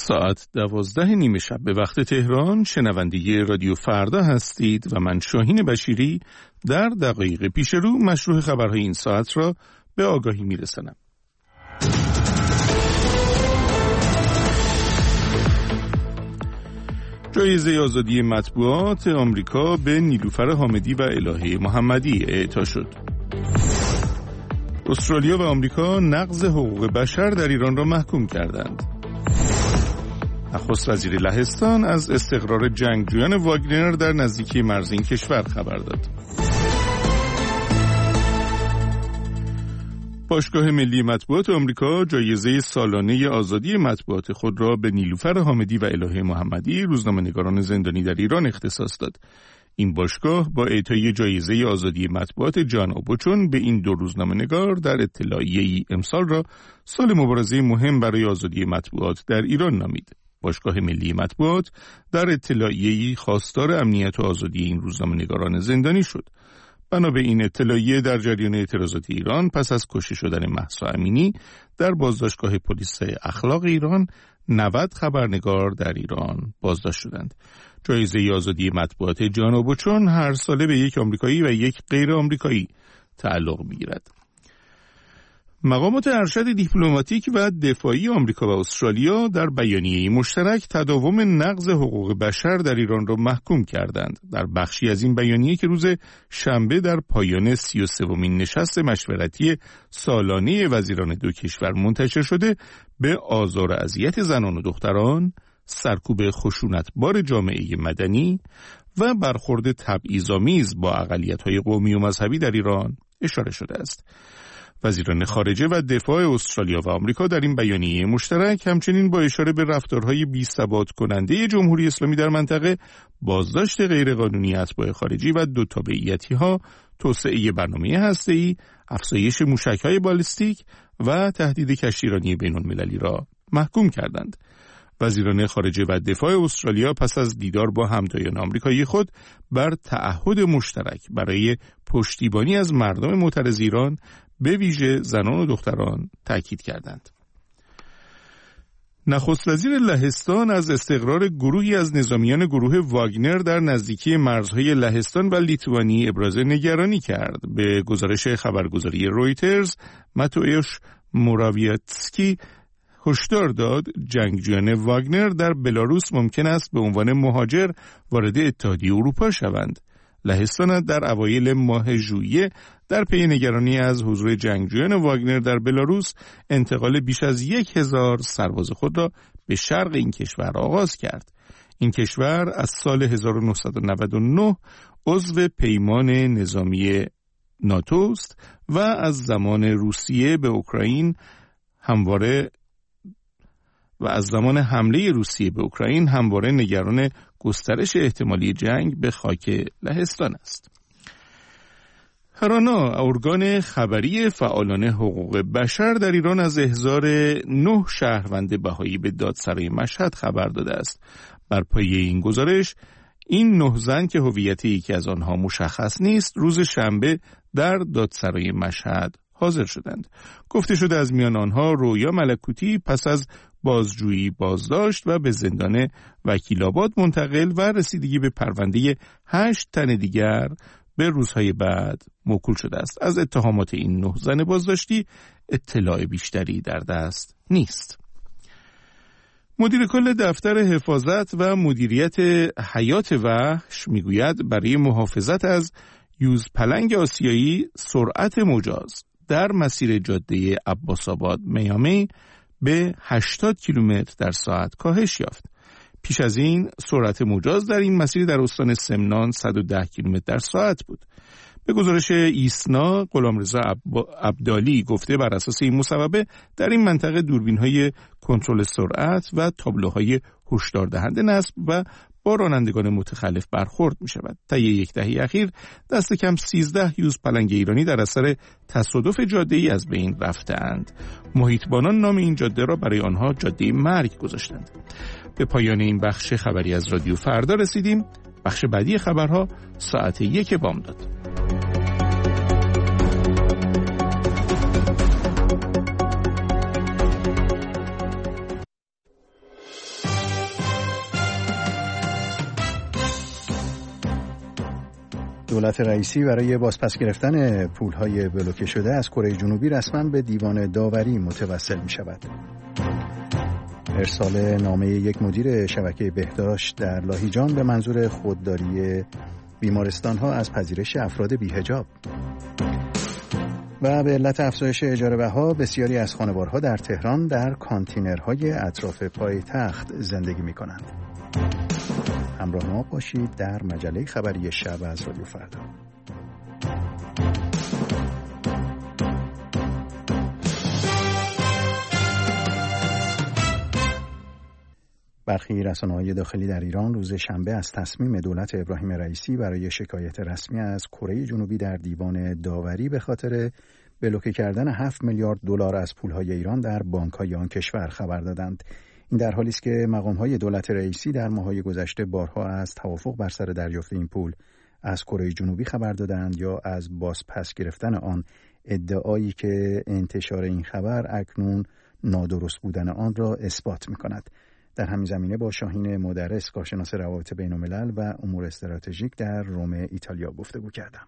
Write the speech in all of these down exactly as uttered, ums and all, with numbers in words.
ساعت دوازده نیمه شب به وقت تهران شنونده رادیو فردا هستید و من شاهین بشیری در دقایق پیش رو مشروع خبرهای این ساعت را به آگاهی میرسانم. جایزه آزادی مطبوعات آمریکا به نیلوفر حامدی و الهه محمدی اعطا شد. استرالیا و آمریکا نقض حقوق بشر در ایران را محکوم کردند. نخست وزیر لهستان از استقرار جنگجویان واگنر در نزدیکی مرز این کشور خبر داد. باشگاه ملی مطبوعات آمریکا جایزه سالانه آزادی مطبوعات خود را به نیلوفر حامدی و الهه محمدی روزنامه‌نگاران زندانی در ایران اختصاص داد. این باشگاه با اعطای جایزه آزادی مطبوعات جان اوبوچون به این دو روزنامه‌نگار در اطلاعیه‌ای امسال را سال مبارزه مهم برای آزادی مطبوعات در ایران نامید. باشگاه ملی مطبوعات در اطلاعیه‌ای خواستار امنیت و آزادی این روزنامه‌نگاران زندانی شد. بنا به این اطلاعیه در جریان اعتراضات ایران پس از کشته شدن مهسا امینی در بازداشتگاه پلیس اخلاق ایران نود خبرنگار در ایران بازداشت شدند. جایزه آزادی مطبوعات جان اوبوچون هر ساله به یک آمریکایی و یک غیر آمریکایی تعلق می‌گیرد. مقامات ارشد دیپلماتیک و دفاعی آمریکا و استرالیا در بیانیه‌ای مشترک تداوم نقض حقوق بشر در ایران را محکوم کردند. در بخشی از این بیانیه که روز شنبه در پایان سی و سومین نشست مشورتی سالانه وزیران دو کشور منتشر شده، به آزار و اذیت زنان و دختران، سرکوب خشونتبار جامعه مدنی و برخورد تبعیض‌آمیز با اقلیت‌های قومی و مذهبی در ایران اشاره شده است. وزیران خارجه و دفاع استرالیا و آمریکا در این بیانیه مشترک همچنین با اشاره به رفتارهای بی‌ثبات کننده جمهوری اسلامی در منطقه، بازداشت غیرقانونی اتباع خارجی و دو تابعیتی‌ها، توسعه برنامه هسته‌ای، افزایش موشک‌های بالستیک و تهدید کشتیرانی بین‌المللی را محکوم کردند. وزیران خارجه و دفاع استرالیا پس از دیدار با همتایان آمریکایی خود بر تعهد مشترک برای پشتیبانی از مردم معترض ایران به ویژه زنان و دختران تاکید کردند. نخست وزیر لهستان از استقرار گروهی از نظامیان گروه واگنر در نزدیکی مرزهای لهستان و لیتوانی ابراز نگرانی کرد. به گزارش خبرگزاری رویترز، ماتویوش موراویتسکی هشدار داد جنگجویان واگنر در بلاروس ممکن است به عنوان مهاجر وارد اتحادیه اروپا شوند. لهستان در اوایل ماه ژوئیه در پی نگرانی از حضور جنگجویان واگنر در بلاروس انتقال بیش از یک هزار سرباز خود را به شرق این کشور آغاز کرد. این کشور از سال هزار و نهصد و نود و نه عضو پیمان نظامی ناتو است و از زمان روسیه به اوکراین همواره و از زمان حمله روسیه به اوکراین همواره نگران گسترش احتمالی جنگ به خاک لهستان است. هرانا، ارگان خبری فعالان حقوق بشر در ایران، از احضار نه شهروند بهایی به دادسرای مشهد خبر داده است. بر پایه این گزارش، این نه زن که هویت یکی از آنها مشخص نیست، روز شنبه در دادسرای مشهد حاضر شدند. گفته شده از میان آنها رویا ملکوتی پس از بازجویی بازداشت و به زندان وکیل‌آباد منتقل و رسیدگی به پرونده هشت تن دیگر به روزهای بعد موکول شده است. از اتهامات این نه زن بازداشتی اطلاع بیشتری در دست نیست. مدیر کل دفتر حفاظت و مدیریت حیات وحش میگوید برای محافظت از یوزپلنگ آسیایی سرعت مجاز در مسیر جاده عباس‌آباد میامی به هشتاد کیلومتر در ساعت کاهش یافت. پیش از این سرعت مجاز در این مسیر در استان سمنان صد و ده کیلومتر در ساعت بود. به گزارش ایسنا، غلامرضا عبدالی گفته بر اساس این مصوبه در این منطقه دوربین‌های کنترل سرعت و تابلوهای هشدار دهنده نصب و با رانندگان متخلف برخورد می شود. طی یک دهه اخیر دست کم سیزده یوز پلنگ ایرانی در اثر تصادف جاده‌ای از بین رفتند. محیطبانان نام این جاده را برای آنها جاده مرگ گذاشتند. به پایان این بخش خبری از رادیو فردا رسیدیم. بخش بعدی خبرها ساعت یک بامداد. دولت رئیسی برای بازپس گرفتن پولهای بلوکه شده از کره جنوبی رسما به دیوان داوری متوسل می شود. ارسال نامه یک مدیر شبکه بهداشت در لاهیجان به منظور خودداری بیمارستان‌ها از پذیرش افراد بی‌حجاب. و به علت افزایش اجاره بها بسیاری از خانوارها در تهران در کانتینرهای اطراف پایتخت زندگی می‌کنند. همراه ما باشید در مجله خبری شب از رادیو فردا. برخی رسانه‌های داخلی در ایران روز شنبه از تصمیم دولت ابراهیم رئیسی برای شکایت رسمی از کره جنوبی در دیوان داوری به خاطر بلوکه کردن هفت میلیارد دلار از پولهای ایران در بانک‌های آن کشور خبر دادند. این در حالی است که مقام‌های دولت رئیسی در ماه‌های گذشته بارها از توافق بر سر دریافت این پول از کره جنوبی خبر دادند یا از بازپس گرفتن آن، ادعایی که انتشار این خبر اکنون نادرست بودن آن را اثبات می‌کند. در همین زمینه با شاهین مدرس، کارشناس روابط بین‌الملل و امور استراتژیک در روم ایتالیا گفتگو کردم.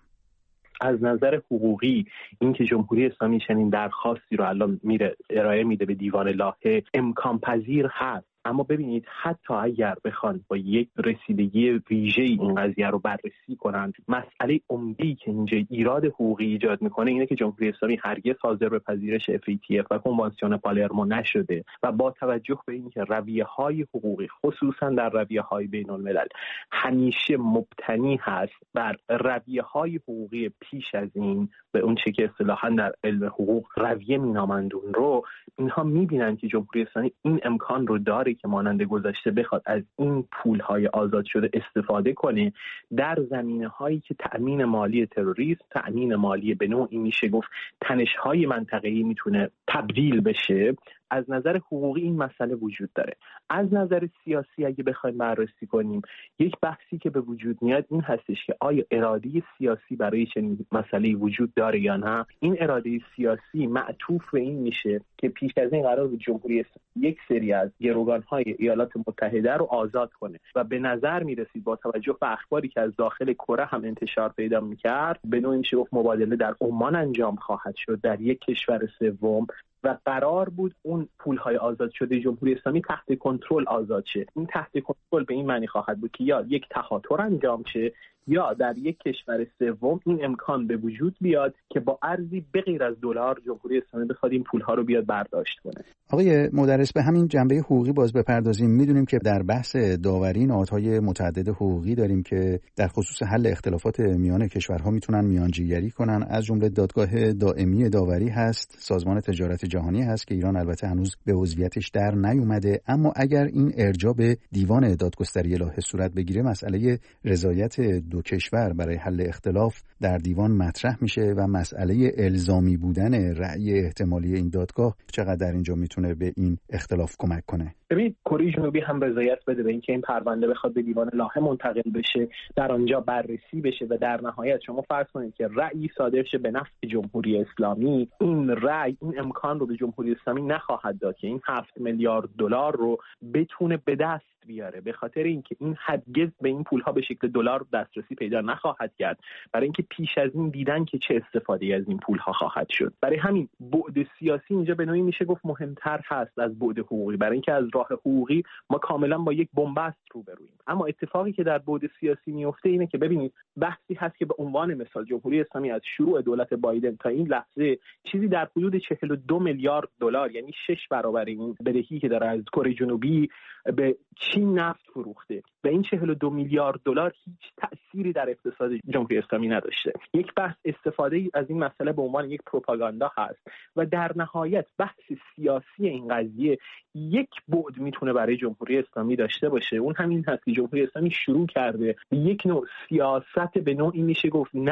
از نظر حقوقی اینکه جمهوری اسلامی چنین درخواستی رو الان میره ارائه میده به دیوان لاهه امکان پذیر هست، اما ببینید حتی اگر بخوان با یک رسیدگی ویژه‌ای این قضیه رو بررسی کنند، مسئله عمده‌ای که اینجا ایراد حقوقی ایجاد میکنه اینه که جمهوری اسلامی هرگز حاضر به پذیرش اف ای تی اف و کنوانسیون پالرمو نشده و با توجه به اینکه رویه‌های حقوقی خصوصا در رویه‌های بین‌الملل همیشه مبتنی هست بر رویه‌های حقوقی پیش از این، به اون چه که اصطلاحاً در علم حقوق رویه مینامند اون رو، اینها میبینن که جمهوری اسلامی این امکان رو داره که مانند گذشته بخواد از این پول‌های آزاد شده استفاده کنه در زمینه‌هایی که تأمین مالی تروریسم، تأمین مالی به نوعی میشه گفت تنش‌های منطقه‌ای میتونه تبدیل بشه. از نظر حقوقی این مسئله وجود داره. از نظر سیاسی اگه بخوایم بررسی کنیم، یک بحثی که به وجود میاد این هستش که آیا اراده سیاسی برای چنین مسئله وجود داره یا نه. این اراده سیاسی معطوف به این میشه که پیش از این قرار بود جمهوری اسلامی یک سری از گروگان‌های ایالات متحده رو آزاد کنه و به نظر میرسید با توجه به اخباری که از داخل کره هم انتشار پیدا میکرد به نوعی میشه گفت مبادله در عمان انجام خواهد شد، در یک کشور سوم، و قرار بود اون پولهای آزاد شده جمهوری اسلامی تحت کنترل آزاد شه. این تحت کنترل به این معنی خواهد بود که یا یک تهاتر انجام شه یا در یک کشور سوم این امکان به وجود بیاد که با ارزی بغیر از دلار جمهوری اسلامی بخواد این پولها رو بیاد برداشت کنه. آقای مدرس، به همین جنبه حقوقی باز بپردازیم. میدونیم که در بحث داوری نهادهای متعدد حقوقی داریم که در خصوص حل اختلافات میان کشورها میتونن میانجیگری کنن. از جمله دادگاه دائمی داوری هست، سازمان تجارت جهانی هست که ایران البته هنوز به عضویتش در نیومده، اما اگر این ارجاع به دیوان دادگستری لاهه صورت بگیره، مسئله رضایت دو کشور برای حل اختلاف در دیوان مطرح میشه و مسئله الزامی بودن رأی احتمالی این دادگاه چقدر در اینجا میتونه به این اختلاف کمک کنه. ببین، کره جنوبی هم رضایت بده به اینکه این پرونده بخواد به دیوان لاهه منتقل بشه، در آنجا بررسی بشه و در نهایت شما فرض کنید که رأی صادر شه به نفع جمهوری اسلامی. این رأی این امکان رو به جمهوری اسلامی نخواهد داد که این هفت میلیارد دلار رو بتونه به دست بیاره، به خاطر اینکه این هرگز به این پولها به شکل دلار دسترسی پیدا نخواهد کرد، برای اینکه پیش از این دیدن که چه استفاده از این پولها خواهد شد. برای همین بعد سیاسی اینجا به نوعی میشه گفت مهمتر هست از بعد حقوقی، برای اینکه از راه حقوقی ما کاملا با یک بنبست روبرویم. اما اتفاقی که در بعد سیاسی میفته اینه که ببینید بحثی هست که به عنوان مثال جمهوری اسلامی از شروع دولت بایدن تا این لحظه چیزی در حدود چهل و دو میلیارد دلار، یعنی شش برابر این بدهی که داره از کره جنوبی به چین نفت فروخته و این چهل و دو میلیارد دلار هیچ تأثیری در اقتصاد جمهوری اسلامی نداشته. یک بحث استفاده از این مسئله به عنوان یک پروپاگاندا هست و در نهایت بحث سیاسی این قضیه یک بعد میتونه برای جمهوری اسلامی داشته باشه، اون همین هست که جمهوری اسلامی شروع کرده یک نوع سیاست به نوعی میشه گفت نفت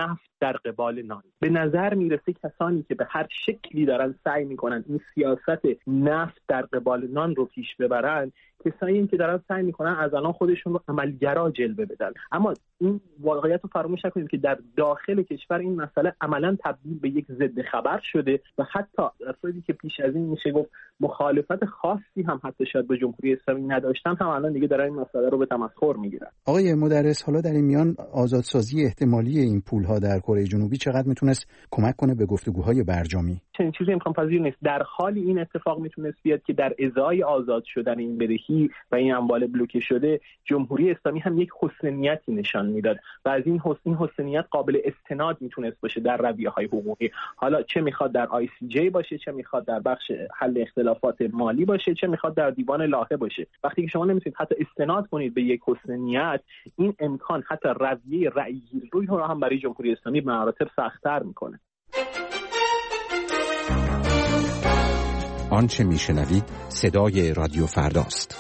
در قبال نان. به نظر میرسه کسانی که به هر شکلی دارن سعی میکنن این سیاست نفت در قبال نان رو پیش ببرن، کسایی که دارن سعی میکنن از الان خودشون رو عملگرا جلوه بدن. اما این واقعیت رو فراموش نکنیم که در داخل کشور این مسئله عملاً تبدیل به یک ضد خبر شده و حتی افرادی که پیش از این میشه گفت مخالفت خاصی هم حتی شاید به جمهوری اسلامی نداشتن هم الان دیگه دارن این مسئله رو به تمسخر میگیرن. آقای مدرس، حالا در این میان آزادسازی احتمالی این پولها در کره جنوبی چقدر میتونست کمک کنه به گفتگوهای برجامی؟ چنین چیزی امکان پذیر نیست. در حالی این اتفاق میتونست بیاد که در ازای آزاد شدن این بدهی و این اموال بلوکه شده، جمهوری اسلامی هم یک حسنیتی نشان میداد و از این حسن حسنیت قابل استناد میتونست باشه در رویه‌های حقوقی. حالا چه میخواد در آی سی جی باشه، چه میخواد در بخش حل اختلافات مالی باشه، چه میخواد در دیوان لاهه باشه. وقتی که شما نمیتونید حتی استناد کنید به یک حسنیت، این امکان حتی رویه رأی‌گیری رو هم برای جمهوری اسلامی به مراتب سخت‌تر میکنه. آنچه میشنوید صدای رادیو فرداست.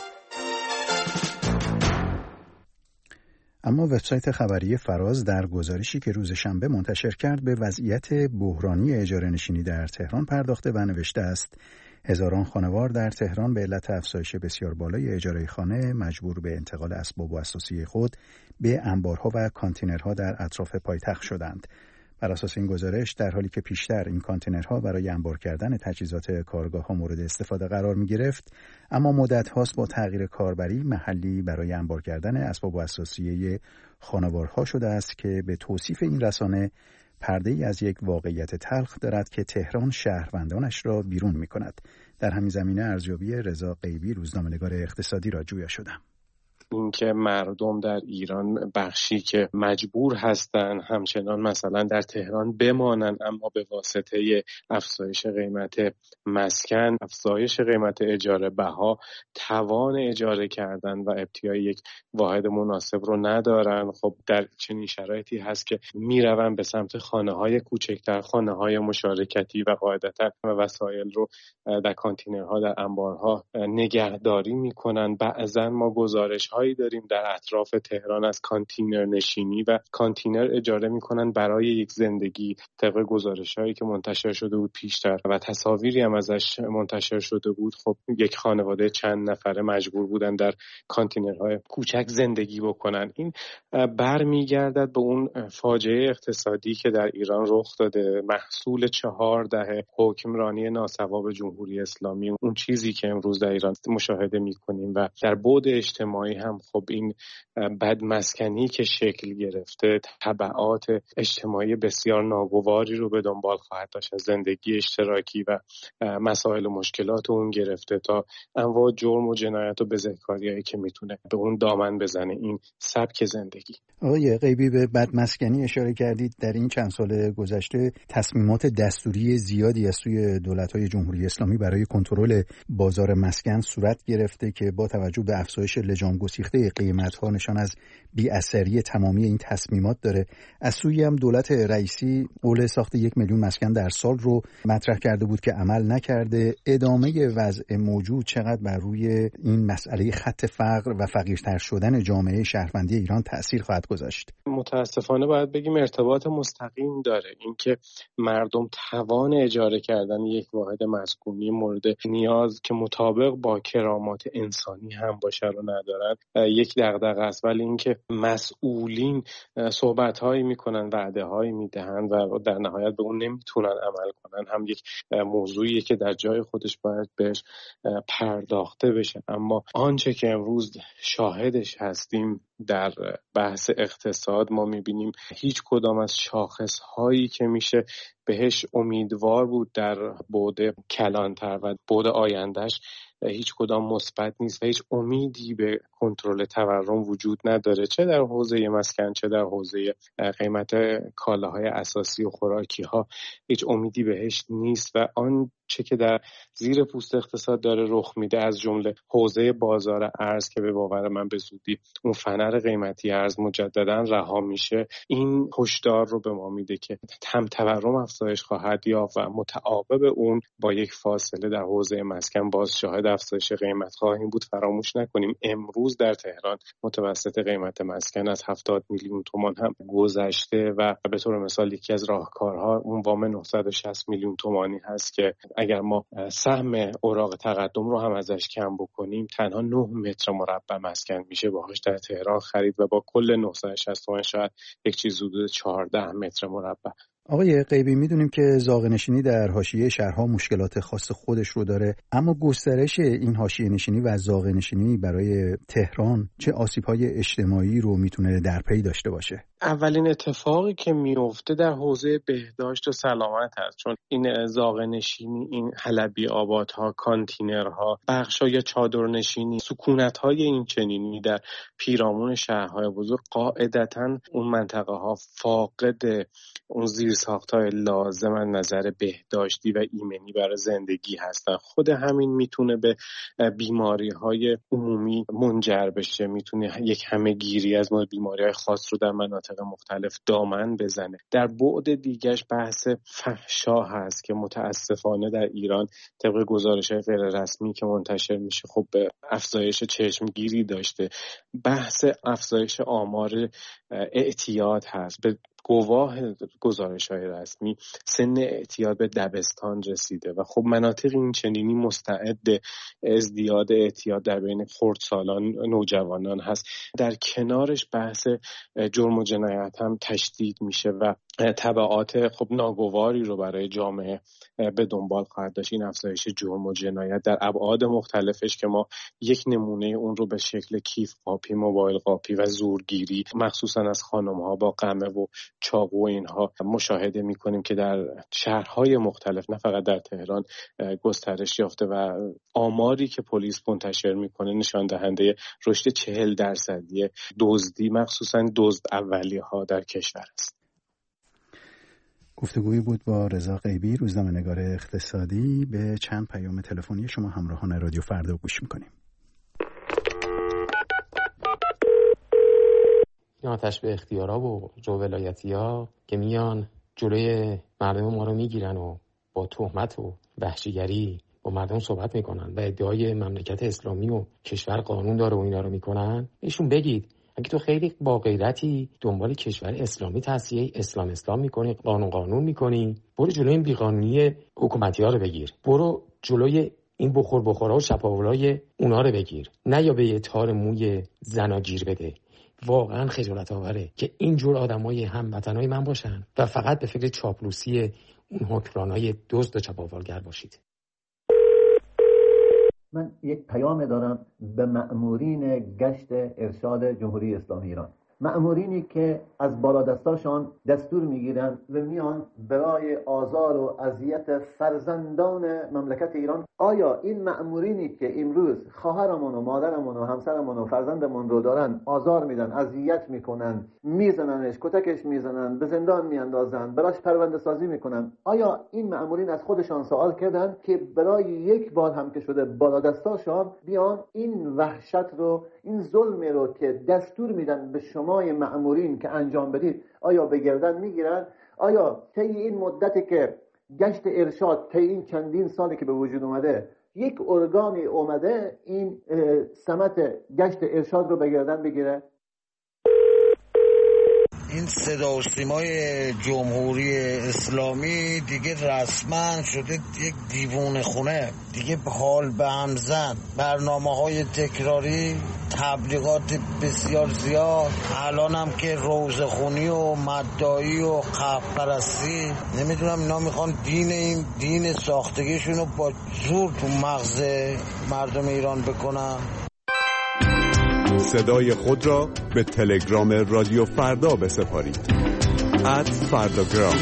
اما وبسایت خبری فراز در گزارشی که روز شنبه منتشر کرد به وضعیت بحرانی اجاره نشینی در تهران پرداخته و نوشته است هزاران خانوار در تهران به علت افزایش بسیار بالای اجاره خانه مجبور به انتقال اسباب و اساسی خود به انبارها و کانتینرها در اطراف پایتخت شدند. بر اساس این گزارش، در حالی که پیشتر این کانتینرها برای انبار کردن تجهیزات کارگاه‌ها مورد استفاده قرار می‌گرفت، اما مدت هاست با تغییر کاربری محلی برای انبار کردن اسباب و اساسیه خانوارها شده است که به توصیف این رسانه پرده‌ای از یک واقعیت تلخ دارد که تهران شهروندانش را بیرون می‌کند. در همین زمینه ارزیابی رضا غیبی، روزنامه‌نگار اقتصادی، را جویا شدم. اینکه مردم در ایران بخشی که مجبور هستن همچنان مثلا در تهران بمانن، اما به واسطه افزایش قیمت مسکن، افزایش قیمت اجاره بها، توان اجاره کردن و ابتیای یک واحد مناسب رو ندارن. خب در چنین شرایطی هست که میرون به سمت خانه‌های کوچکتر، خانه‌های مشارکتی و قاعدتا وسایل رو در کانتینرها، در انبارها نگهداری میکنن. بعضا ما گزارش هایی داریم در اطراف تهران از کانتینر نشینی و کانتینر اجاره میکنن برای یک زندگی، طبق گزارش هایی که منتشر شده بود پیشتر و تصاویری هم ازش منتشر شده بود. خب یک خانواده چند نفره مجبور بودن در کانتینرهای کوچک زندگی بکنن. این برمیگردد به اون فاجعه اقتصادی که در ایران رخ داده، محصول چهار دهه حکمرانی ناصواب جمهوری اسلامی، اون چیزی که امروز در ایران مشاهده میکنیم و در بعد اجتماعی هم خب این بدمسکنی که شکل گرفته تبعات اجتماعی بسیار ناگواری رو به دنبال خواهد داشت، از زندگی اشتراکی و مسائل و مشکلات اون گرفته تا انواع جرم و جنایت و بزهکاریایی که میتونه به اون دامن بزنه این سبک زندگی. آقای غیبی، به بدمسکنی اشاره کردید. در این چند سال گذشته تصمیمات دستوری زیادی از سوی دولت‌های جمهوری اسلامی برای کنترل بازار مسکن صورت گرفته که با توجه به افزایش لجام گسیخته قیمت‌ها نشان از بی‌اثری تمامی این تصمیمات داره. از سوی هم دولت رئیسی قول ساخت یک میلیون مسکن در سال رو مطرح کرده بود که عمل نکرده. ادامه وضع موجود چقدر بر روی این مسئله خط فقر و فقیرتر شدن جامعه شهروندی ایران تأثیر خواهد گذاشت؟ متاسفانه باید بگیم ارتباط مستقیم داره. اینکه مردم توان اجاره کردن یک واحد مسکونی مورد نیاز که مطابق با کرامات انسانی هم باشه رو ندارن، یک دغدغه است. ولی اینکه مسئولین صحبت‌هایی میکنن، وعده‌هایی میدهن و در نهایت به اون نمیتونن عمل کنن، هم یک موضوعیه که در جای خودش باید بهش پرداخته بشه. اما آنچه که امروز شاهدش هستیم در بحث اقتصاد، ما میبینیم هیچ کدام از شاخص‌هایی که میشه بهش امیدوار بود در بعد کلانتر و بعد آیندهش هیچ کدام مثبت نیست و هیچ امیدی به کنترل تورم وجود نداره، چه در حوزه مسکن چه در حوزه قیمت کالاهای اساسی و خوراکی ها هیچ امیدی بهش نیست. و آن چه که در زیر پوست اقتصاد داره رخ میده، از جمله حوزه بازار ارز که به باور من به زودی اون فنر قیمتی ارز مجددا رها میشه، این هشدار رو به ما میده که هم تورم افزایش خواهد یافت و متعاقب اون با یک فاصله در حوزه مسکن باز شاهد افزایش قیمت خواهیم بود فراموش نکنیم امروز در تهران متوسط قیمت مسکن از هفتاد میلیون تومان هم گذشته و به طور مثال یکی از راهکارها اون وام نهصد و شصت میلیون تومانی هست که اگر ما سهم اوراق تقدم رو هم ازش کم بکنیم تنها نه متر مربع مسکن میشه باهاش در تهران خرید و با کل نهصد و شصت تومان شاید یک چیز حدود چهارده متر مربع. آقای غیبی، میدونیم که زاغه‌نشینی در حاشیه شهرها مشکلات خاص خودش رو داره، اما گسترش این حاشیه نشینی و زاغه‌نشینی برای تهران چه آسیب‌های اجتماعی رو میتونه در پی داشته باشه؟ اولین اتفاقی که میفته در حوزه بهداشت و سلامت هست، چون این زاغه‌نشینی، این حلبی آبادها، کانتینرها، بخشای یا چادرنشینی، سکونت‌های این چنینی در پیرامون شهرهای بزرگ قاعدتاً اون منطقه ها فاقد اون زیرساخت‌های لازم از نظر بهداشتی و ایمنی برای زندگی هستن. خود همین میتونه به بیماری‌های عمومی منجر بشه، میتونه یک همه‌گیری از بیماری‌های خاص رو در مناطق مختلف دامن بزنه. در بعد دیگه‌اش بحث فحشا هست که متاسفانه در ایران طبق گزارش‌های غیر رسمی که منتشر میشه خب به افزایش چشمگیری داشته. بحث افزایش آمار اعتیاد هست. به گواه گزارش‌های رسمی سن اعتیاد به دبستان رسیده و خب مناطق این چنینی مستعد ازدیاد اعتیاد در بین خردسالان نوجوانان هست. در کنارش بحث جرم و جنایت هم تشدید میشه و تبعات خب ناگواری رو برای جامعه به دنبال خواهد داشت. این افزایش جرم و جنایت در ابعاد مختلفش که ما یک نمونه اون رو به شکل کیف قاپی، موبایل قاپی و زورگیری مخصوصا از خانم‌ها با قمه و چاقو و اینها مشاهده می‌کنیم که در شهرهای مختلف نه فقط در تهران گسترش یافته و آماری که پلیس منتشر می‌کنه نشان دهنده رشد چهل درصدی دزدی مخصوصا دزد اولیه‌ها در کشور است. گفتگویی بود با رضا غیبی، روزنامه‌نگار اقتصادی. به چند پیام تلفنی شما همراهان رادیو فردا گوش می‌کنیم. این آتش به اختیارا و جو ولایتی‌ها که میان جلوی مردم ما رو میگیرن و با تهمت و وحشیگری با مردم صحبت میکنن و ادعای مملکت اسلامی و کشور قانون داره و اینا رو میکنن، ایشون بگید اگه تو خیلی با غیرتی دنبال کشور اسلامی تصحیح اسلام اسلام میکنی، قانون قانون میکنی، برو جلوی این بیقانونی حکومتی ها رو بگیر، برو جلوی این بخور بخورا و چپاولای اونا رو بگیر، نه یا به یه تار موی زنا گیر بده. واقعا خجالت آوره که اینجور آدمای هموطنای من باشن و فقط به فکر چاپلوسی اون حکمرانای دزد و چپاولگر باشید. من یک پیام دارم به مأمورین گشت ارشاد جمهوری اسلامی ایران، مأمورینی که از بالادستاشان دستور میگیرن و میان برای آزار و اذیت فرزندان مملکت ایران. آیا این مأمورینی که امروز خواهرمون و مادرمون و همسرمون و فرزندمون رو دارن آزار میدن، اذیت میکنن، میزننش، کتکش میزنن، به زندان میاندازن، براش پرونده سازی میکنن، آیا این مأمورین از خودشان سوال کردن که برای یک بار هم که شده بالادستاشان بیان این وحشت رو، این ظلم رو که دستور میدن به شما مأمورین که انجام بدید، آیا به گردن میگیرن؟ آیا طی این مدتی که گشت ارشاد، طی این چندین سالی که به وجود اومده، یک ارگانی اومده این سمت گشت ارشاد رو به گردن بگیره؟ این صدا و سیمای جمهوری اسلامی دیگه رسما شده یک دیوونه خونه، دیگه حال به هم زن، برنامه‌های تکراری، تبلیغات بسیار زیاد، الان هم که روزخونی و مدعایی و خف پرستی. نمیدونم اینا میخوان دین این دین ساختگیشون رو با زور تو مغز مردم ایران بکنن. صدای خود را به تلگرام رادیو فردا بسپارید. ات فرداگرام.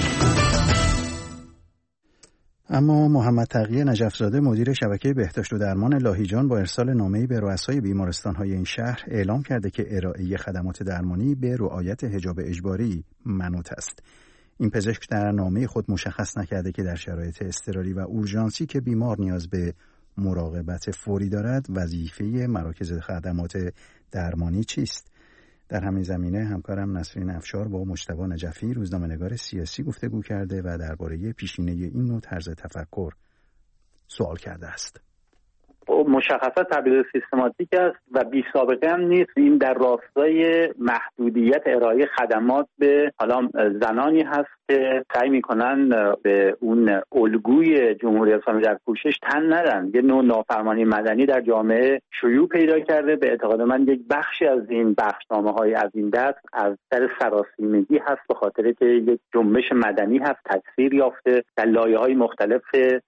اما محمد تقی نجف‌زاده مدیر شبکه بهداشت و درمان لاهیجان با ارسال نامه‌ای به رؤسای بیمارستان‌های این شهر اعلام کرده که ارائه خدمات درمانی به رعایت حجاب اجباری منوط است. این پزشک در نامه خود مشخص نکرده که در شرایط اضطراری و اورژانسی که بیمار نیاز به مراقبت فوری دارد وظیفه مراکز خدمات درمانی چیست. در همین زمینه همکارم نسرین افشار با مجتبی نجفی روزنامه‌نگار سیاسی گفتگو کرده و درباره پیشینه این نوع طرز تفکر سوال کرده است. مشخصا تبعیض سیستماتیک است و بی سابقه هم نیست. این در راستای محدودیت ارائه خدمات به حالا زنانی هست که سعی میکنن به اون الگوی جمهوری اسلامی در پوشش تن ندن. یه نوع نافرمانی مدنی در جامعه شیوع پیدا کرده. به اعتقاد من یک بخشی از این بخشنامه‌های از این دست از سر سراسیمگی هست، به خاطر که یک جنبش مدنی هست تکثیر یافته در لایه‌های مختلف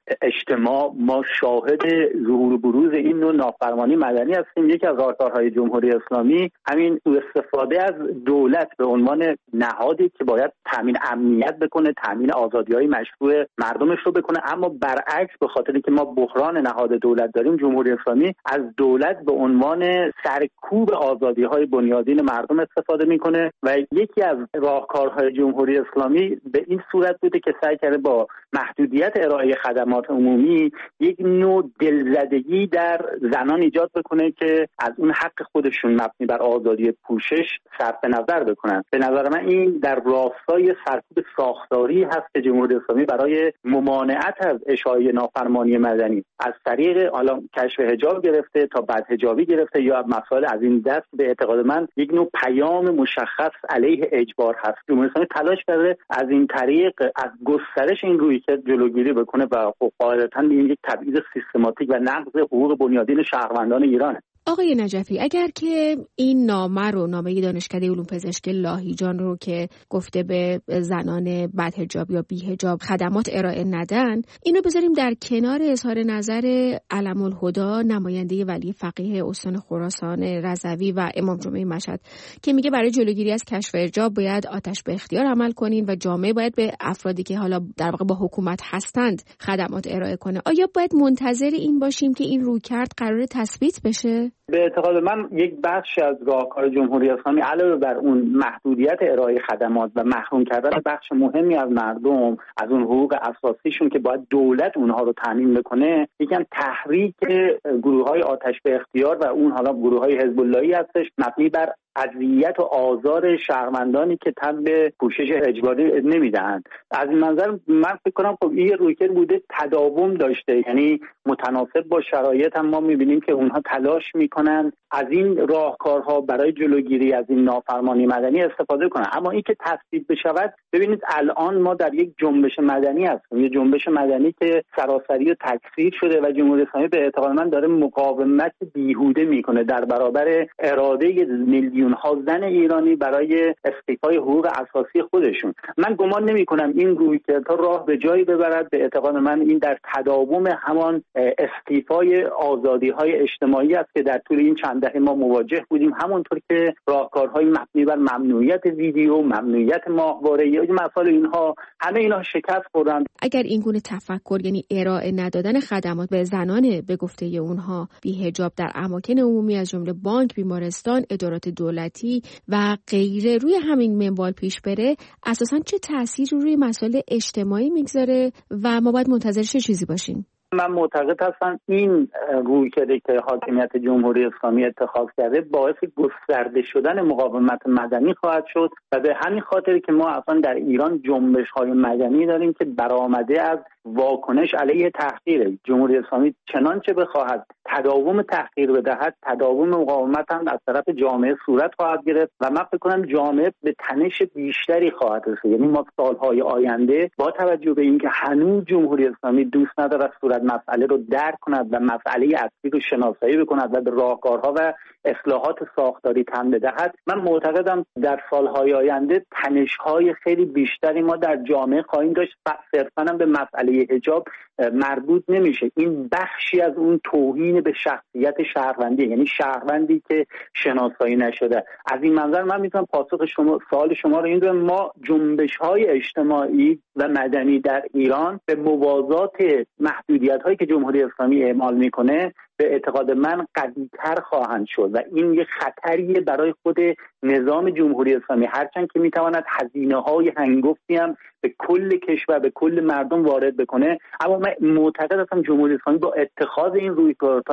اجتماع. ما شاهد ظهور و بروز این نوع نافرمانی مدنی هستیم. یکی از راهکارهای جمهوری اسلامی همین استفاده از دولت به عنوان نهادی که باید تامین امنیت بکنه، تامین آزادی‌های مشروع مردمش رو بکنه، اما برعکس به خاطر که ما بحران نهاد دولت داریم، جمهوری اسلامی از دولت به عنوان سرکوب آزادی‌های بنیادین مردم استفاده میکنه و یکی از راهکارهای جمهوری اسلامی به این صورت بوده که سعی کرده با محدودیت ارائه خدمات عمومی یک نوع دلزدگی در زنان ایجاد بکنه که از اون حق خودشون مبنی بر آزادی پوشش صرف نظر بکنن. به نظر من این در راستای سرکوب ساختاری هست که جمهوری اسلامی برای ممانعت از اشاعه نافرمانی مدنی از طریق حالا کشف حجاب گرفته تا بعد حجابی گرفته یا مسائل از این دست، به اعتقاد من یک نوع پیام مشخص علیه اجبار هست. جمهوری اسلامی تلاش کرده از این طریق از گسترش این رویکرد جلوگیری بکنه و خب قاعدتاً این یک تبعیض سیستماتیک و نقض حقوق بنیادین شهروندان ایرانه. آقای نجفی، اگر که این نامه رو نامه دانشکده علوم پزشکی لاهیجان رو که گفته به زنان بدحجاب یا بی‌حجاب خدمات ارائه ندن، اینو بذاریم در کنار اظهار نظر علم الهدی نماینده ولی فقیه استان خراسان رضوی و امام جمعه مشهد که میگه برای جلوگیری از کشف حجاب باید آتش به اختیار عمل کنین و جامعه باید به افرادی که حالا در واقع با حکومت هستند خدمات ارائه کنه. آیا باید منتظر این باشیم که این رویکرد قرار تثبیت بشه؟ به اعتقاد من یک بخش از راهکار جمهوری اسلامی علاوه بر اون محدودیت ارائه خدمات و محروم کردن بخش مهمی از مردم از اون حقوق اساسیشون که باید دولت اونها رو تامین بکنه، یکم تحریک گروه‌های آتش به اختیار و اون حالا گروه‌های حزب اللهی هستش مبنی بر اذیت و آزار شهروندانی که تن به پوشش اجباری نمیدهند. از این منظر من فکر کنم خب این رویکرد بوده تداوم داشته، یعنی متناسب با شرایط هم ما میبینیم که اونها تلاش میکنن از این راهکارها برای جلوگیری از این نافرمانی مدنی استفاده کنن. اما این که تثبیت بشود، ببینید الان ما در یک جنبش مدنی هستیم، یه جنبش مدنی که سراسری و تکثیر شده و جمهوری اسلامی به اعتقاد من داره مقاومت بیهوده میکنه در برابر اراده میلیون ها زن ایرانی برای استیفای حقوق اساسی خودشون. من گمان نمی کنم این رویکردها راه به جایی ببرد. به اعتقاد من این در تداوم همان استیفای آزادی های اجتماعی است که در طول این چند دهه ما مواجه بودیم، همونطور که راهکارهای مبنی بر ممنوعیت ویدیو، ممنوعیت ماهواره یا مسائل اینها همه اینها شکست خوردند. اگر این گونه تفکر یعنی ارائه ندادن خدمات به زنان به گفته اونها بی‌حجاب در اماکن عمومی از جمله بانک، بیمارستان، ادارات دولتی و غیره روی همین منوال پیش بره، اساساً چه تأثیری روی مسائل اجتماعی میگذاره و ما باید منتظر چه چیزی باشیم؟ من معتقد هستم این رویکردی که حاکمیت جمهوری اسلامی اتخاذ کرده باعث گسترده شدن مقاومت مدنی خواهد شد و به همین خاطر که ما اصلا در ایران جنبش‌های مدنی داریم که برآمده از واکنش علیه تحقیر. جمهوری اسلامی چنانچه بخواهد تداوم تحقیر بدهد، تداوم مقاومت هم از طرف جامعه صورت خواهد گرفت و من فکر کنم جامعه به تنش بیشتری خواهد رسید. یعنی ما سالهای آینده با توجه به اینکه هنوز جمهوری اسلامی دوست ندارد صورت مسئله رو درک کند و مسئله اصلی رو شناسایی بکند و به راهکارها و اصلاحات ساختاری تن بدهد، من معتقدم در سالهای آینده تنش‌های خیلی بیشتری ما در جامعه خواهیم داشت. صرفاً هم به مسئله حجاب مربوط نمیشه. این بخشی از اون توهین به شخصیت شهروندی، یعنی شهروندی که شناسایی نشده. از این منظر من میتونم پاسخ شما سوال شما رو این دارم، ما جنبش‌های اجتماعی و مدنی در ایران به موازات محدودیت‌هایی که جمهوری اسلامی اعمال میکنه به اعتقاد من قوی‌تر خواهند شد و این یک خطریه برای خود نظام جمهوری اسلامی، هرچند که میتواند هزینه‌های هنگفتی هم به کل کشور به کل مردم وارد بکنه. اما من معتقد هستم جمهوری اسلامی با اتخاذ این رویکردها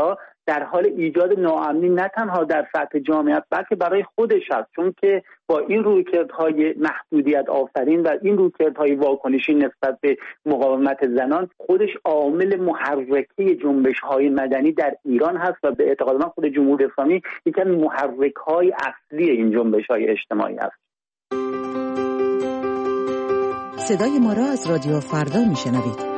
در حال ایجاد ناامنی نه تنها در سطح جامعه بلکه برای خودش است، چون که با این رویکردهای محدودیت آفرین و این رویکردهای واکنشی نسبت به مقاومت زنان خودش عامل محرکه جنبش‌های مدنی در ایران هست و به اعتقاد من خود جمهوری اسلامی یکی از محرک‌های اصلی این جنبش‌های اجتماعی است. صدای ما را از رادیو فردا میشنوید.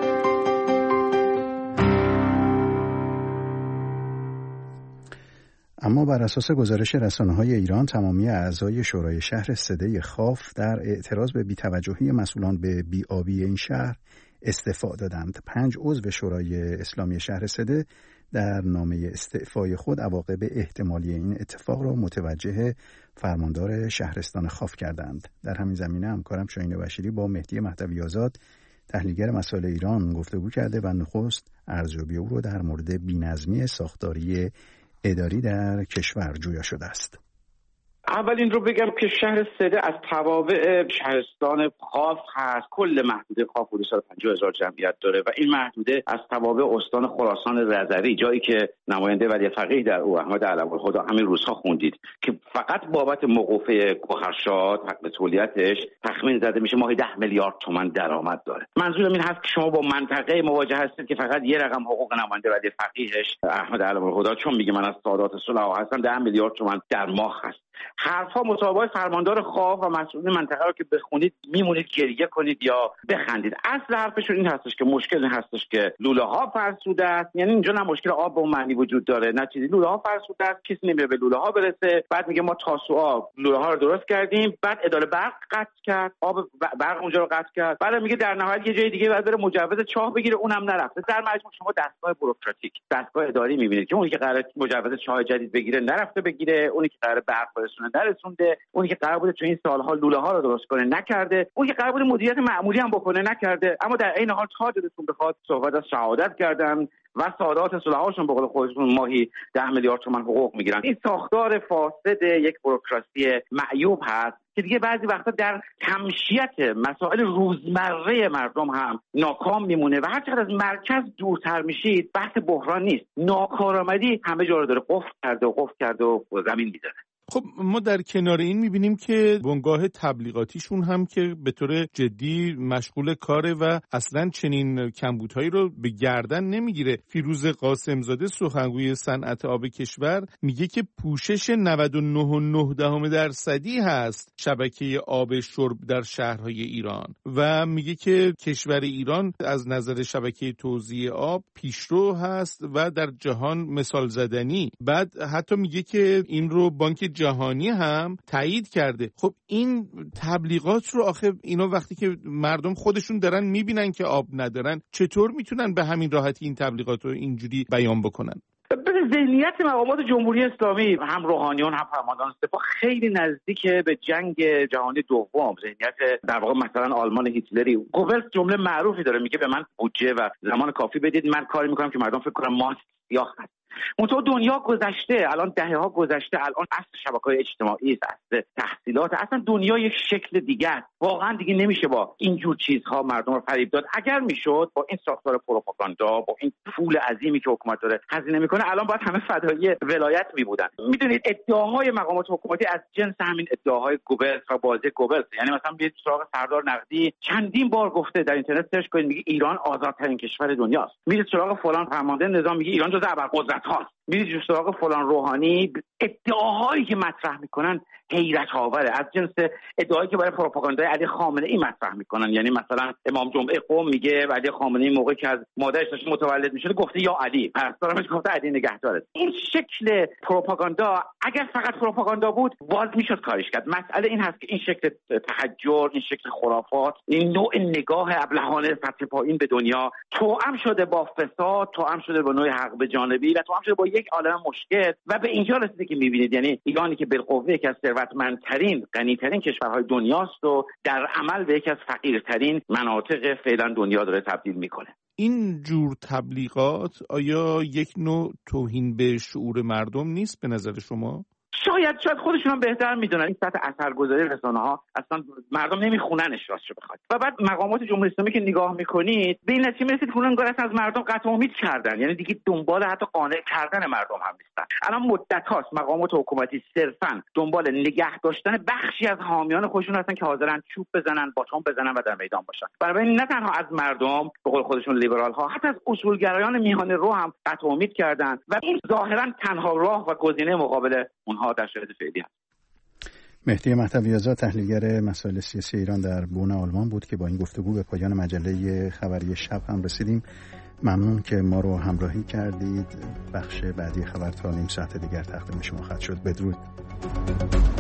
اما بر اساس گزارش رسانه‌های ایران تمامی اعضای شورای شهر سده خاف در اعتراض به بی‌توجهی مسئولان به بی‌آبی این شهر استعفا دادند. پنج عضو شورای اسلامی شهر سده در نامه استعفای خود عواقب احتمالی این اتفاق را متوجه فرماندار شهرستان خاف کردند. در همین زمینه همکارم شاهین بشیری با مهدی مهدوی آزاد تحلیلگر مسائل ایران گفتگو کرده و نخست ارزیابی او را در مورد بی‌نظمی ساختاری اداری در کشور جویا شده است. اول این رو بگم که شهر سده از توابع شهرستان خاف هست. کل محدوده خاف حدود صد و پنجاه هزار جمعیت داره و این محدوده از توابع استان خراسان رضوی، جایی که نماینده ولی فقیه در او احمد علم‌الهدی همین روزها خوندید که فقط بابت موقوفه گوهرشاد حق تولیتش تخمین زده میشه ماهی ده میلیارد تومان درآمد داره. منظورم این هست که شما با منطقه مواجه هستید که فقط یه رقم حقوق نماینده ولی فقیهش احمد علم‌الهدی، چون میگه من از سادات صلح هستم، ده میلیارد تومان در ماه هست. حرفها مطابق فرماندار خاف و مسئولین منطقه رو که بخونید میمونید گریه کنید یا بخندید. اصل حرفشون این هستش که مشکل این هستش که لوله ها فرسوده است. یعنی اینجا نه مشکل آب به اون معنی وجود داره نه چیزی، لوله ها فرسوده است، کسی نمیره به لوله ها برسه. بعد میگه ما تاسوعا لوله ها رو درست کردیم، بعد اداره برق قطع کرد، آب برق اونجا رو قطع کرد، بعد میگه در نهایت یه جای دیگه بعد بره مجوز چاه بگیره، اونم نرفته. در مجموع شما دستگاه بوروکراتیک، دستگاه اداری میبینید که اونی که قراره مجوز چاه جدید بگیره نرفته بگیره، اونی که قراره برق برسونه نرسونده، اونی که قرار بوده تو این سالها لوله ها رو درست کنه نکرده، اونی که قرار بوده مدیریت معمولی هم بکنه نکرده. اما در این حال تا دلتون بخواد صحبت از شهادت کردن و سادات صلح‌هاشون به قول خودشون ماهی ده میلیارد تومان حقوق میگیرن. این ساختار فاسد یک بوروکراسی معیوب هست که دیگه بعضی وقتا در تمشیت مسائل روزمره مردم هم ناکام میمونه و هر چقدر از مرکز دورتر میشید بحث بحران نیست، ناکارآمدی همه جا رو داره قفل کرده و قفل کرده و زمین میزنه. خب ما در کنار این میبینیم که بنگاه تبلیغاتیشون هم که به طور جدی مشغول کاره و اصلا چنین کمبودهایی رو به گردن نمیگیره. فیروز قاسمزاده سخنگوی صنعت آب کشور میگه که پوشش نود و نه و نه دهم درصدی هست شبکه آب شرب در شهرهای ایران و میگه که کشور ایران از نظر شبکه توزیع آب پیشرو هست و در جهان مثال زدنی. بعد حتی میگه که این رو بانک جهانی هم تایید کرده. خب این تبلیغات رو آخه اینا وقتی که مردم خودشون دارن میبینن که آب ندارن چطور میتونن به همین راحتی این تبلیغات رو اینجوری بیان بکنن؟ به ذهنیت مقامات جمهوری اسلامی هم روحانیون هم فرماندهان سپاه خیلی نزدیکه به جنگ جهانی دوم. ذهنیت در واقع مثلا آلمان هیتلری. گوبلز جمله معروفی داره، میگه به من بودجه و زمان کافی بدید من کاری میکنم که مردم فکر کنن ماست سیاه هست. اونطور دنیا گذشته، الان دهه ها گذشته، الان عصر شبکه‌های اجتماعی است، عصر تحصیلات، اصلا دنیا یک شکل دیگه است. واقعا دیگه نمیشه با اینجور چیزها مردم رو فریب داد. اگر میشد با این ساختار پروپاگاندا، با این پول عظیمی که حکومت داره هزینه میکنه، الان باید همه فدایی ولایت میبودن. میدونید ادعاهای مقامات حکومتی از جنس همین ادعاهای گوبلز و بازی گوبلز. یعنی مثلا بیاید سراغ سردار نقدی چندین بار گفته، در اینترنت سرچ کنید، میگه ایران آزادترین کشور دنیاست. میرید سراغ فلان فرمانده نظام میگه ایران جزو ابرقدرت هاست. میرید سراغ فلان روحانی، ادعاهایی که مطرح میکنن حیرت آوره، از جنس ادعایی که برای پروپاگاندای علی خامنه ای مطرح میکنن. یعنی مثلا امام جمعه قم میگه علی خامنه ای موقعی که از مادرش داشت متولد میشد گفته یا علی، پرستارمش گفته علی نگهدارت. این شکل پروپاگاندا اگر فقط پروپاگاندا بود باز میشد کارش کرد. مسئله این هست که این شکل تحجر، این شکل خرافات، این نوع نگاه ابلهانه سطح پایین به دنیا توأم شده با فساد، توأم شده با نوع حقب جانبی و توأم شده با یک عالم مشکل و به اینجا رسیده که میبینید یعنی ایرانی که بالقوه یکی از ثروتمندترین غنیترین کشورهای دنیاست و در عمل به یکی از فقیرترین مناطق فعلا دنیا داره تبدیل میکنه. این جور تبلیغات آیا یک نوع توهین به شعور مردم نیست به نظر شما؟ شاید شاید خودشون هم بهتر میدونن این سطح اثرگذاری رسانه‌ها اصلا مردم نمیخوننش راستش بخواد. و بعد مقامات جمهوری اسلامی که نگاه میکنید به این نتیجه میرسید که اونها انگار از مردم قطع امید کردن، یعنی دیگه دنبال حتی قانع کردن مردم هم نیستن. الان مدت هاست مقامات حکومتی صرفا دنبال نگه داشتن بخشی از حامیان خودشون هستن که حاضرن چوب بزنن، باتون بزنن و در میدان باشن. برای نه تنها از مردم به قول خودشون لیبرال ها، حتی از اصولگرایان میهن رو هم قطع امید کردن و این ظاهرا تنها راه و گزینه مقابل اونها در شرایط فعلی هست. مهدی مهدوی‌آزاد، تحلیلگر مسائل سیاسی ایران در بن آلمان بود که با این گفتگو به پایان مجله خبری شب هم رسیدیم. ممنون که ما رو همراهی کردید. بخش بعدی خبر تا نیم ساعت دیگر تقدیم شما خواهد شد. بدرود.